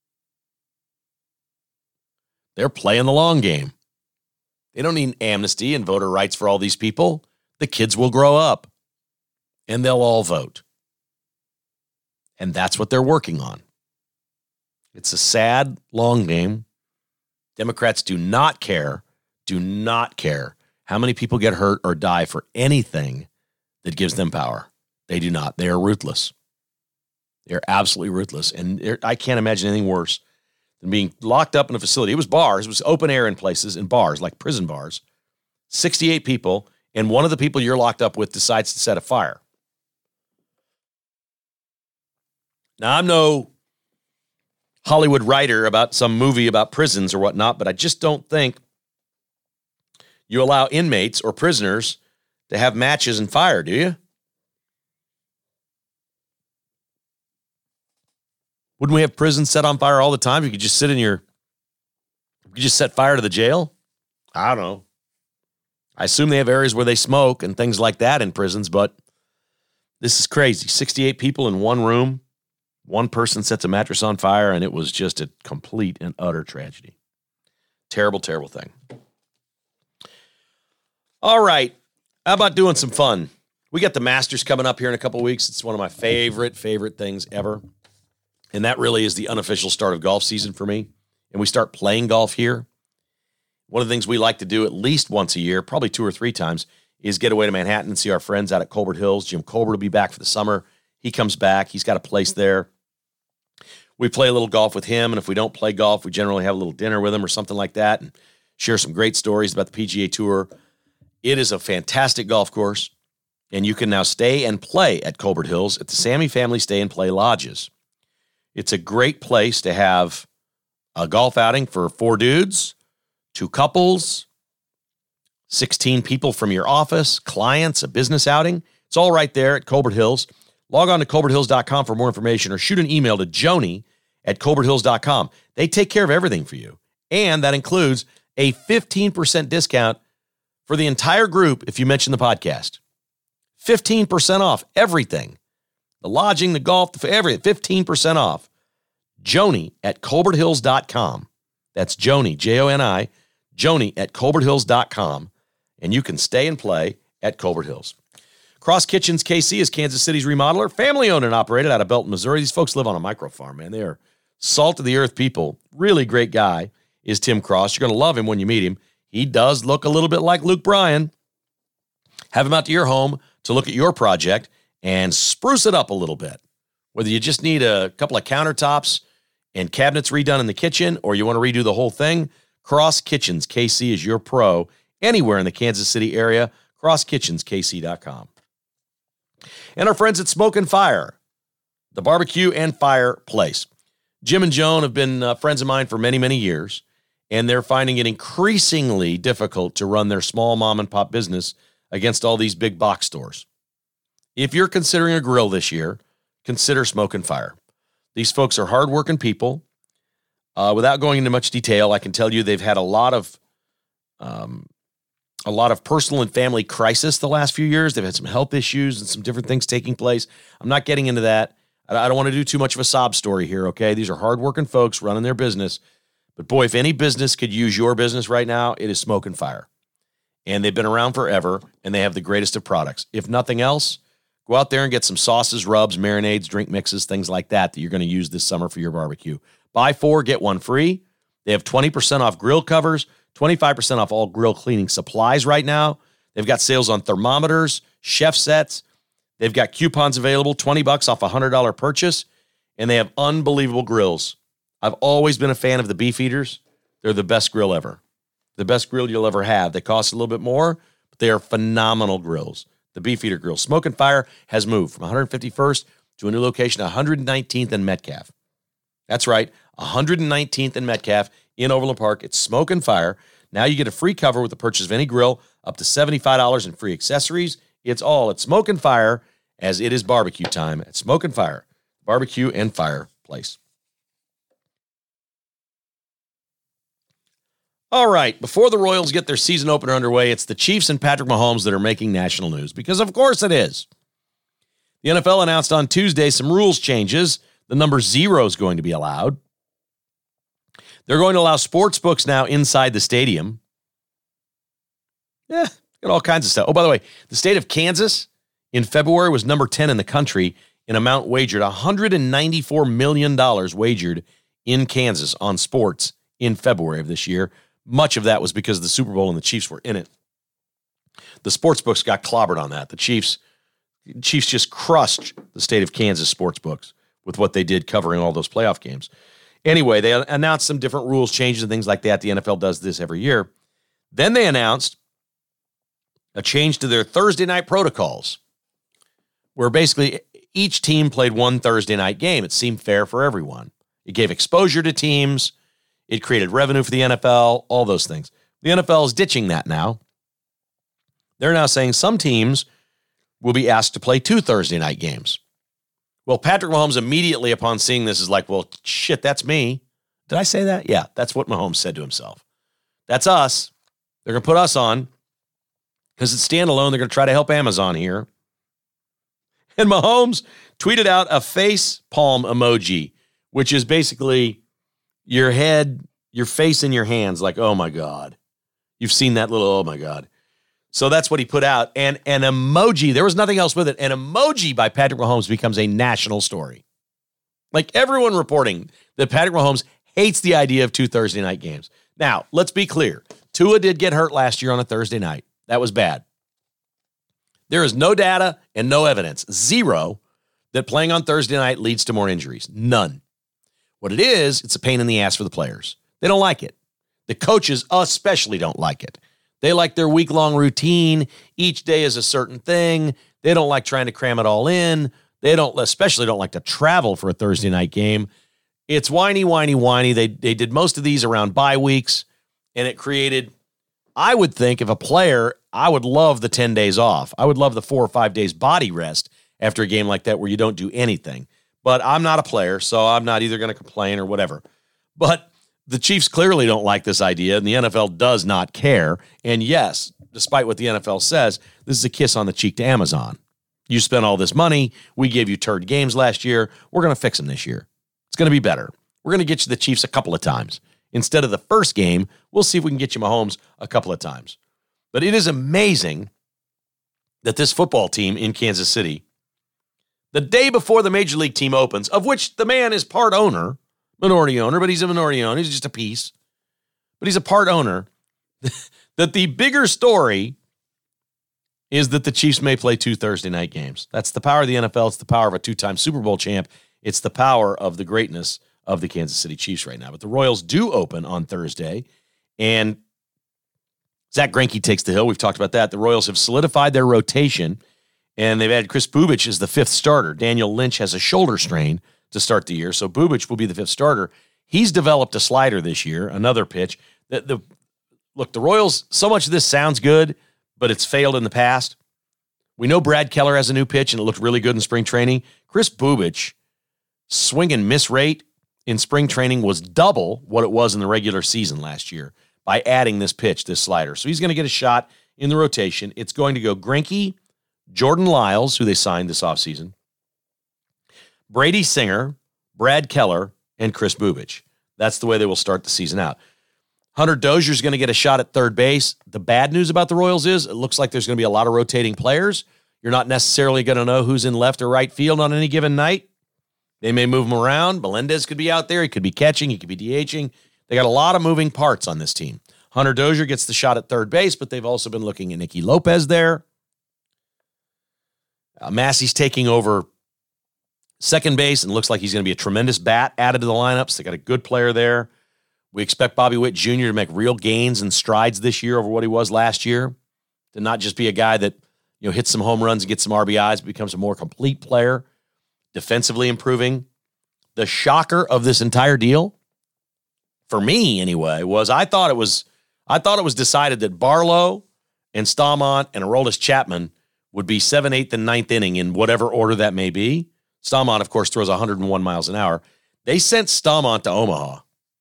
They're playing the long game. They don't need amnesty and voter rights for all these people. The kids will grow up and they'll all vote. And that's what they're working on. It's a sad, long game. Democrats do not care, do not care how many people get hurt or die for anything that gives them power. They do not. They are ruthless. They're absolutely ruthless. And I can't imagine anything worse than being locked up in a facility. It was bars. It was open air in places, in bars, like prison bars. sixty-eight people, and one of the people you're locked up with decides to set a fire. Now, I'm no Hollywood writer about some movie about prisons or whatnot, but I just don't think you allow inmates or prisoners to have matches and fire, do you? Wouldn't we have prisons set on fire all the time? You could just sit in your, you could just set fire to the jail? I don't know. I assume they have areas where they smoke and things like that in prisons, but this is crazy. sixty-eight people in one room. One person sets a mattress on fire, and it was just a complete and utter tragedy. Terrible, terrible thing. All right. How about doing some fun? We got the Masters coming up here in a couple weeks. It's one of my favorite, favorite things ever. And that really is the unofficial start of golf season for me. And we start playing golf here. One of the things we like to do at least once a year, probably two or three times, is get away to Manhattan and see our friends out at Colbert Hills. Jim Colbert will be back for the summer. He comes back. He's got a place there. We play a little golf with him, and if we don't play golf, we generally have a little dinner with him or something like that and share some great stories about the P G A Tour. It is a fantastic golf course, and you can now stay and play at Colbert Hills at the Sammy Family Stay and Play Lodges. It's a great place to have a golf outing for four dudes, two couples, sixteen people from your office, clients, a business outing. It's all right there at Colbert Hills. Log on to colbert hills dot com for more information or shoot an email to Joni at colbert hills dot com. They take care of everything for you. And that includes a fifteen percent discount for the entire group if you mention the podcast. fifteen percent off everything. The lodging, the golf, the everything. fifteen percent off. Joni at colbert hills dot com. That's Joni, J O N I, Joni at colbert hills dot com. And you can stay and play at Colbert Hills. Cross Kitchens K C is Kansas City's remodeler, family owned and operated out of Belton, Missouri. These folks live on a micro farm, man. They are salt of the earth people. Really great guy is Tim Cross. You're going to love him when you meet him. He does look a little bit like Luke Bryan. Have him out to your home to look at your project and spruce it up a little bit. Whether you just need a couple of countertops and cabinets redone in the kitchen or you want to redo the whole thing, Cross Kitchens K C is your pro anywhere in the Kansas City area. cross kitchens k c dot com. And our friends at Smoke and Fire, the barbecue and fire place. Jim and Joan have been uh, friends of mine for many, many years, and they're finding it increasingly difficult to run their small mom and pop business against all these big box stores. If you're considering a grill this year, consider Smoke and Fire. These folks are hardworking people. Uh, without going into much detail, I can tell you they've had a lot of um, a lot of personal and family crisis the last few years. They've had some health issues and some different things taking place. I'm not getting into that. I don't want to do too much of a sob story here, okay? These are hardworking folks running their business. But boy, if any business could use your business right now, it is Smoke and Fire. And they've been around forever, and they have the greatest of products. If nothing else, go out there and get some sauces, rubs, marinades, drink mixes, things like that that you're going to use this summer for your barbecue. Buy four, get one free. They have twenty percent off grill covers, twenty-five percent off all grill cleaning supplies right now. They've got sales on thermometers, chef sets. They've got coupons available, twenty bucks off a one hundred dollars purchase, and they have unbelievable grills. I've always been a fan of the beef eaters. They're the best grill ever. The best grill you'll ever have. They cost a little bit more, but but they are phenomenal grills. The Beefeater Grill. Smoke and Fire has moved from one hundred fifty-first to a new location, one hundred nineteenth and Metcalf. That's right, one hundred nineteenth and Metcalf in Overland Park. It's Smoke and Fire. Now you get a free cover with the purchase of any grill, up to seventy-five dollars in free accessories. It's all at Smoke and Fire, as it is barbecue time at Smoke and Fire, barbecue and fire place. All right, before the Royals get their season opener underway, it's the Chiefs and Patrick Mahomes that are making national news, because of course it is. The N F L announced on Tuesday some rules changes. The number zero is going to be allowed. They're going to allow sports books now inside the stadium. Yeah, got all kinds of stuff. Oh, by the way, the state of Kansas in February was number ten in the country in amount wagered. one hundred ninety-four million dollars wagered in Kansas on sports in February of this year. Much of that was because the Super Bowl and the Chiefs were in it. The sports books got clobbered on that. The Chiefs, Chiefs just crushed the state of Kansas sports books with what they did covering all those playoff games. Anyway, they announced some different rules changes and things like that. The N F L does this every year. Then they announced a change to their Thursday night protocols, where basically each team played one Thursday night game. It seemed fair for everyone. It gave exposure to teams. It created revenue for the N F L, all those things. The N F L is ditching that now. They're now saying some teams will be asked to play two Thursday night games. Well, Patrick Mahomes immediately upon seeing this is like, well, shit, that's me. Did I say that? Yeah, that's what Mahomes said to himself. That's us. They're going to put us on because it's standalone. They're going to try to help Amazon here. And Mahomes tweeted out a face palm emoji, which is basically your head, your face in your hands, like, oh my God. You've seen that little, oh my God. So that's what he put out. And an emoji, there was nothing else with it. An emoji by Patrick Mahomes becomes a national story. Like everyone reporting that Patrick Mahomes hates the idea of two Thursday night games. Now, let's be clear. Tua did get hurt last year on a Thursday night. That was bad. There is no data and no evidence, zero, that playing on Thursday night leads to more injuries. None. What it is, it's a pain in the ass for the players. They don't like it. The coaches especially don't like it. They like their week-long routine. Each day is a certain thing. They don't like trying to cram it all in. They don't, especially don't like to travel for a Thursday night game. It's whiny, whiny, whiny. They, they did most of these around bye weeks, and it created, I would think, if a player, I would love the ten days off. I would love the four or five days body rest after a game like that where you don't do anything. But I'm not a player, so I'm not either going to complain or whatever. But the Chiefs clearly don't like this idea, and the N F L does not care. And yes, despite what the N F L says, this is a kiss on the cheek to Amazon. You spent all this money. We gave you turd games last year. We're going to fix them this year. It's going to be better. We're going to get you the Chiefs a couple of times. Instead of the first game, we'll see if we can get you Mahomes a couple of times. But it is amazing that this football team in Kansas City, the day before the Major League team opens, of which the man is part owner, minority owner, but he's a minority owner. He's just a piece. But he's a part owner. That the bigger story is that the Chiefs may play two Thursday night games. That's the power of the N F L. It's the power of a two-time Super Bowl champ. It's the power of the greatness of the Kansas City Chiefs right now. But the Royals do open on Thursday, and Zach Greinke takes the hill. We've talked about that. The Royals have solidified their rotation, and they've added Chris Bubich as the fifth starter. Daniel Lynch has a shoulder strain to start the year, so Bubich will be the fifth starter. He's developed a slider this year, another pitch. The, the Look, the Royals, so much of this sounds good, but it's failed in the past. We know Brad Keller has a new pitch, and it looked really good in spring training. Chris Bubich, swing and miss rate in spring training was double what it was in the regular season last year by adding this pitch, this slider. So he's going to get a shot in the rotation. It's going to go Greinke, Jordan Lyles, who they signed this offseason, Brady Singer, Brad Keller, and Chris Bubich. That's the way they will start the season out. Hunter Dozier is going to get a shot at third base. The bad news about the Royals is it looks like there's going to be a lot of rotating players. You're not necessarily going to know who's in left or right field on any given night. They may move them around. Melendez could be out there. He could be catching. He could be DHing. They got a lot of moving parts on this team. Hunter Dozier gets the shot at third base, but they've also been looking at Nicky Lopez there. Uh, Massey's taking over second base and looks like he's going to be a tremendous bat added to the lineups. They got a good player there. We expect Bobby Witt Junior to make real gains and strides this year over what he was last year. to not just be a guy that, you know, hits some home runs and gets some R B Is, but becomes a more complete player, defensively improving. The shocker of this entire deal, for me anyway, was I thought it was I thought it was decided that Barlow and Staumont and Aroldis Chapman would be seventh, eighth, and ninth inning in whatever order that may be. Staumont, of course, throws one hundred one miles an hour. They sent Staumont to Omaha.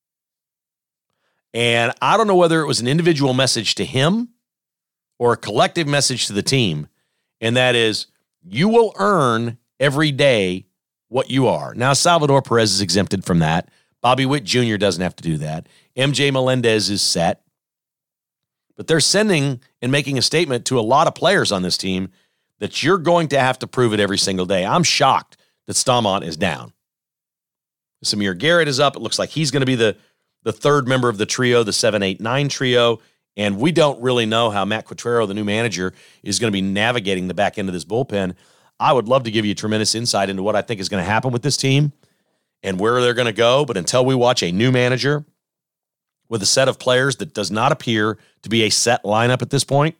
And I don't know whether it was an individual message to him or a collective message to the team, and that is, you will earn every day what you are. Now, Salvador Perez is exempted from that. Bobby Witt Junior doesn't have to do that. M J Melendez is set. But they're sending and making a statement to a lot of players on this team that you're going to have to prove it every single day. I'm shocked that Staumont is down. Samir Garrett is up. It looks like he's going to be the, the third member of the trio, the seven eight nine trio. And we don't really know how Matt Quatrero, the new manager, is going to be navigating the back end of this bullpen. I would love to give you tremendous insight into what I think is going to happen with this team and where they're going to go. But until we watch a new manager with a set of players that does not appear to be a set lineup at this point,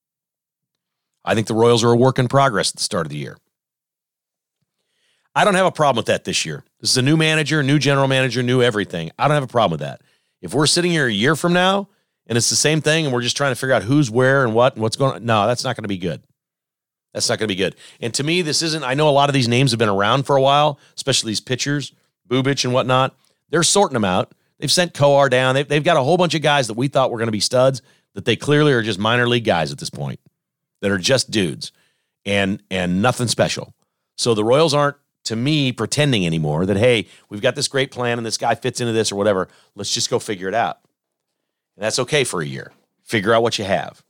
I think the Royals are a work in progress at the start of the year. I don't have a problem with that this year. This is a new manager, new general manager, new everything. I don't have a problem with that. If we're sitting here a year from now and it's the same thing and we're just trying to figure out who's where and what and what's going on, no, that's not going to be good. That's not going to be good. And to me, this isn't, I know a lot of these names have been around for a while, especially these pitchers, Bubic and whatnot. They're sorting them out. They've sent Coar down. They've, they've got a whole bunch of guys that we thought were going to be studs that they clearly are just minor league guys at this point that are just dudes and, and nothing special. So the Royals aren't, to me, pretending anymore that, hey, we've got this great plan and this guy fits into this or whatever. Let's just go figure it out. And that's okay for a year. Figure out what you have.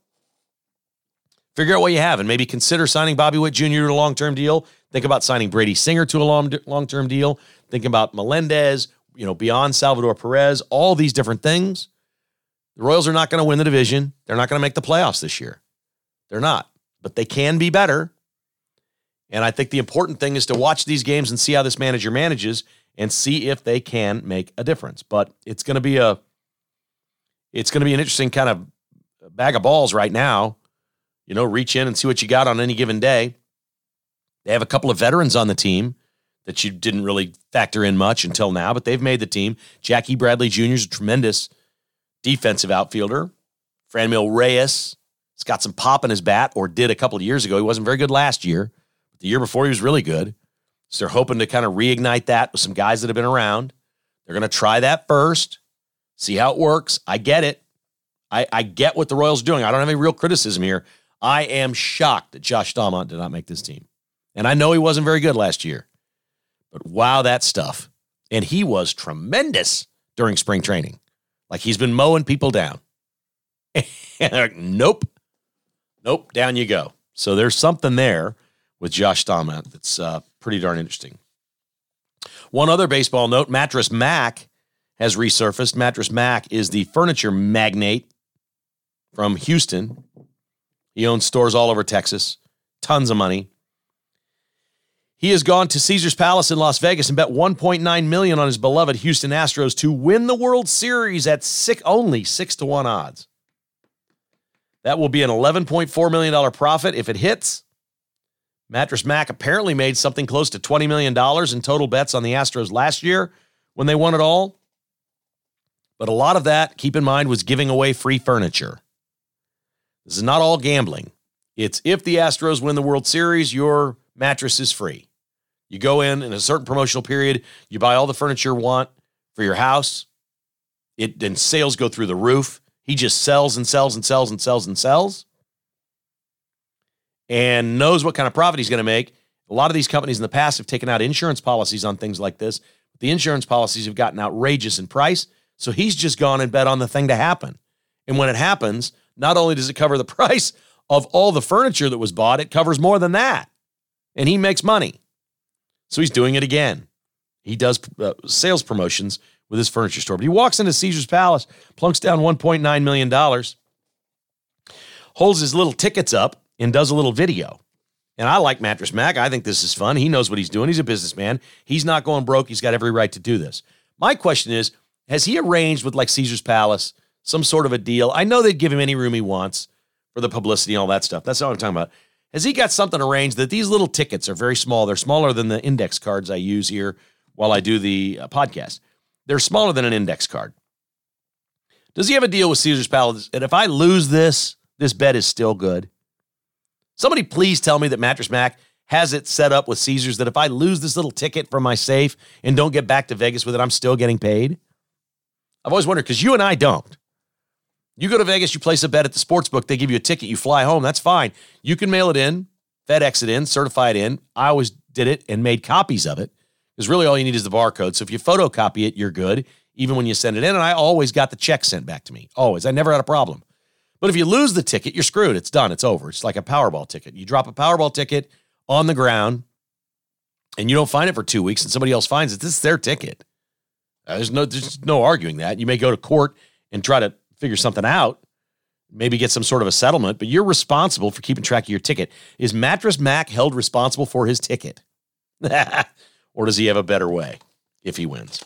Figure out what you have and maybe consider signing Bobby Witt Junior to a long-term deal. Think about signing Brady Singer to a long, long-term deal. Think about Melendez, you know, beyond Salvador Perez, all these different things. The Royals are not going to win the division. They're not going to make the playoffs this year. They're not. But they can be better. And I think the important thing is to watch these games and see how this manager manages and see if they can make a difference. But it's going to be a it's going to be an interesting kind of bag of balls right now. You know, reach in and see what you got on any given day. They have a couple of veterans on the team that you didn't really factor in much until now, but they've made the team. Jackie Bradley Junior is a tremendous defensive outfielder. Franmil Reyes has got some pop in his bat, or did a couple of years ago. He wasn't very good last year. The year before, he was really good. So they're hoping to kind of reignite that with some guys that have been around. They're going to try that first, see how it works. I get it. I, I get what the Royals are doing. I don't have any real criticism here. I am shocked that Josh Staumont did not make this team. And I know he wasn't very good last year. But wow, that stuff. And he was tremendous during spring training. Like he's been mowing people down. like, nope. Nope, down you go. So there's something there with Josh Staumont that's uh, pretty darn interesting. One other baseball note, Mattress Mac has resurfaced. Mattress Mac is the furniture magnate from Houston. He owns stores all over Texas, tons of money. He has gone to Caesars Palace in Las Vegas and bet one point nine million dollars on his beloved Houston Astros to win the World Series at six, only six to one odds. That will be an eleven point four million dollars profit if it hits. Mattress Mac apparently made something close to twenty million dollars in total bets on the Astros last year when they won it all. But a lot of that, keep in mind, was giving away free furniture. This is not all gambling. It's if the Astros win the World Series, your mattress is free. You go in in a certain promotional period, you buy all the furniture you want for your house. It and sales go through the roof. He just sells and sells and sells and sells and sells. And knows what kind of profit he's going to make. A lot of these companies in the past have taken out insurance policies on things like this. The insurance policies have gotten outrageous in price, so he's just gone and bet on the thing to happen. And when it happens, not only does it cover the price of all the furniture that was bought, it covers more than that. And he makes money. So he's doing it again. He does uh, sales promotions with his furniture store. But he walks into Caesars Palace, plunks down one point nine million dollars, holds his little tickets up, and does a little video. And I like Mattress Mac. I think this is fun. He knows what he's doing. He's a businessman. He's not going broke. He's got every right to do this. My question is, has he arranged with like Caesars Palace some sort of a deal? I know they'd give him any room he wants for the publicity and all that stuff. That's not what I'm talking about. Has he got something arranged that these little tickets are very small? They're smaller than the index cards I use here while I do the uh, podcast. They're smaller than an index card. Does he have a deal with Caesar's Palace? And if I lose this, this bet is still good. Somebody please tell me that Mattress Mac has it set up with Caesars that if I lose this little ticket from my safe and don't get back to Vegas with it, I'm still getting paid. I've always wondered, because you and I don't. You go to Vegas, you place a bet at the sports book, they give you a ticket, you fly home, that's fine. You can mail it in, FedEx it in, certify it in. I always did it and made copies of it, because really all you need is the barcode. So if you photocopy it, you're good, even when you send it in. And I always got the check sent back to me. Always. I never had a problem. But if you lose the ticket, you're screwed. It's done. It's over. It's like a Powerball ticket. You drop a Powerball ticket on the ground, and you don't find it for two weeks, and somebody else finds it. This is their ticket. Uh, there's no there's no arguing that. You may go to court and try to figure something out, maybe get some sort of a settlement, but you're responsible for keeping track of your ticket. Is Mattress Mac held responsible for his ticket? Or does he have a better way if he wins?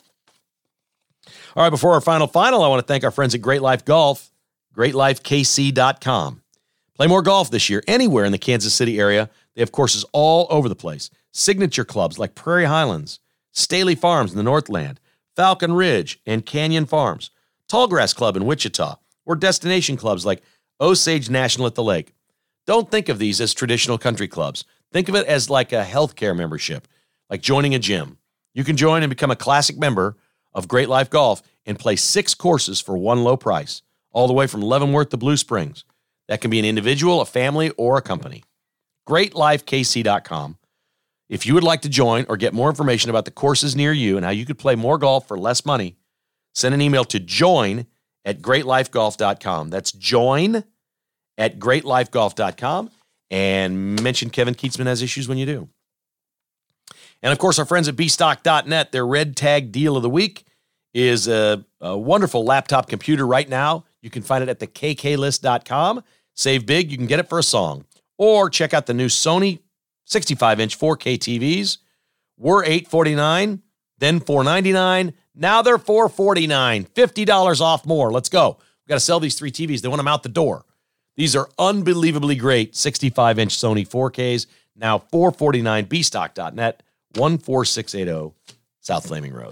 All right, before our final final, I want to thank our friends at Great Life Golf, great life k c dot com. Play more golf this year anywhere in the Kansas City area. They have courses all over the place. Signature clubs like Prairie Highlands, Staley Farms in the Northland, Falcon Ridge, and Canyon Farms, Tallgrass Club in Wichita, or destination clubs like Osage National at the Lake. Don't think of these as traditional country clubs. Think of it as like a healthcare membership, like joining a gym. You can join and become a classic member of Great Life Golf and play six courses for one low price, all the way from Leavenworth to Blue Springs. That can be an individual, a family, or a company. great life k c dot com. If you would like to join or get more information about the courses near you and how you could play more golf for less money, send an email to join at great life golf dot com. That's join at great life golf dot com, and mention Kevin Keatsman Has Issues when you do. And, of course, our friends at b stock dot net, their Red Tag Deal of the Week is a, a wonderful laptop computer right now. You can find it at the k k list dot com. Save big. You can get it for a song. Or check out the new Sony sixty-five inch four K T Vs. Were eight forty-nine, then four ninety-nine. Now they're four forty-nine. fifty dollars off more. Let's go. We've got to sell these three T Vs. They want them out the door. These are unbelievably great sixty-five inch Sony four Ks. Now four forty-nine. b stock dot net, one four six eight zero South Flaming Road.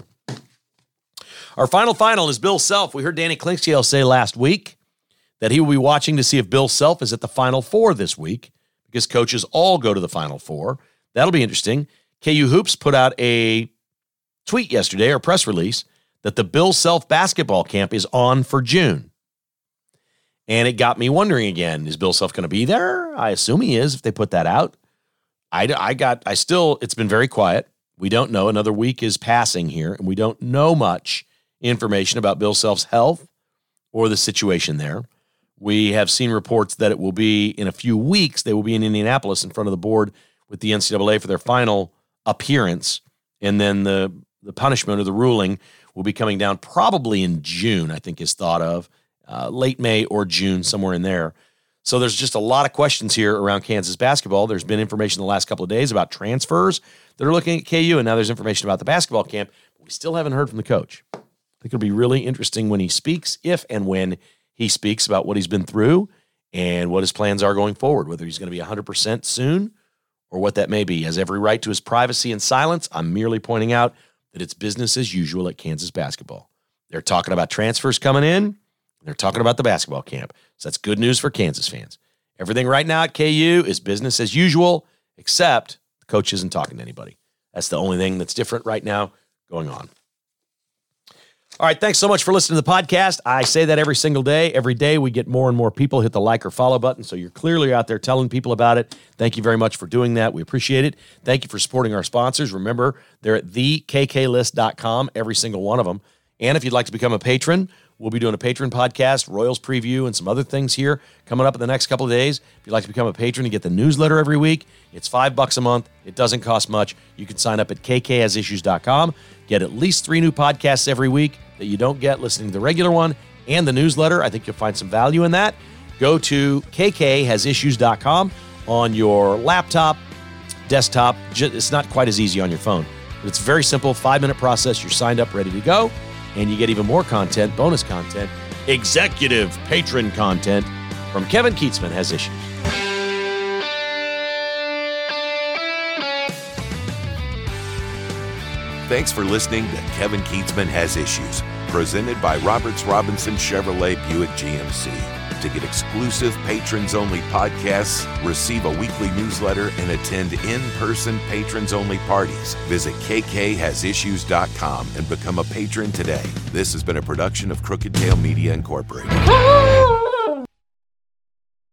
Our final final is Bill Self. We heard Danny Clinkscale say last week that he will be watching to see if Bill Self is at the Final Four this week, because coaches all go to the Final Four. That'll be interesting. K U Hoops put out a tweet yesterday, or press release, that the Bill Self basketball camp is on for June. And it got me wondering again, is Bill Self going to be there? I assume he is if they put that out. I, I got, I still, it's been very quiet. We don't know. Another week is passing here, and we don't know much information about Bill Self's health or the situation there. We have seen reports that it will be in a few weeks. They will be in Indianapolis in front of the board with the N C double A for their final appearance. And then the, the punishment or the ruling will be coming down probably in June, I think is thought of, uh, late May or June, somewhere in there. So there's just a lot of questions here around Kansas basketball. There's been information the last couple of days about transfers that are looking at K U, and now there's information about the basketball camp. We still haven't heard from the coach. I think it'll be really interesting when he speaks, if and when he speaks about what he's been through and what his plans are going forward, whether he's going to be one hundred percent soon or what that may be. He has every right to his privacy and silence. I'm merely pointing out that it's business as usual at Kansas basketball. They're talking about transfers coming in. They're talking about the basketball camp. So that's good news for Kansas fans. Everything right now at K U is business as usual, except the coach isn't talking to anybody. That's the only thing that's different right now going on. All right, thanks so much for listening to the podcast. I say that every single day. Every day we get more and more people hit the like or follow button, so you're clearly out there telling people about it. Thank you very much for doing that. We appreciate it. Thank you for supporting our sponsors. Remember, they're at the k k list dot com, every single one of them. And if you'd like to become a patron, we'll be doing a patron podcast, Royals preview, and some other things here coming up in the next couple of days. If you'd like to become a patron and get the newsletter every week, it's five bucks a month. It doesn't cost much. You can sign up at k k has issues dot com. Get at least three new podcasts every week that you don't get listening to the regular one and the newsletter. I think you'll find some value in that. Go to k k has issues dot com on your laptop, desktop. It's not quite as easy on your phone, but it's a very simple five-minute process. You're signed up, ready to go. And you get even more content, bonus content, executive patron content from Kevin Kietzman Has Issues. Thanks for listening to Kevin Kietzman Has Issues, presented by Roberts Robinson Chevrolet Buick G M C. To get exclusive patrons-only podcasts, receive a weekly newsletter, and attend in-person patrons-only parties, visit k k has issues dot com and become a patron today. This has been a production of Crooked Tail Media Incorporated.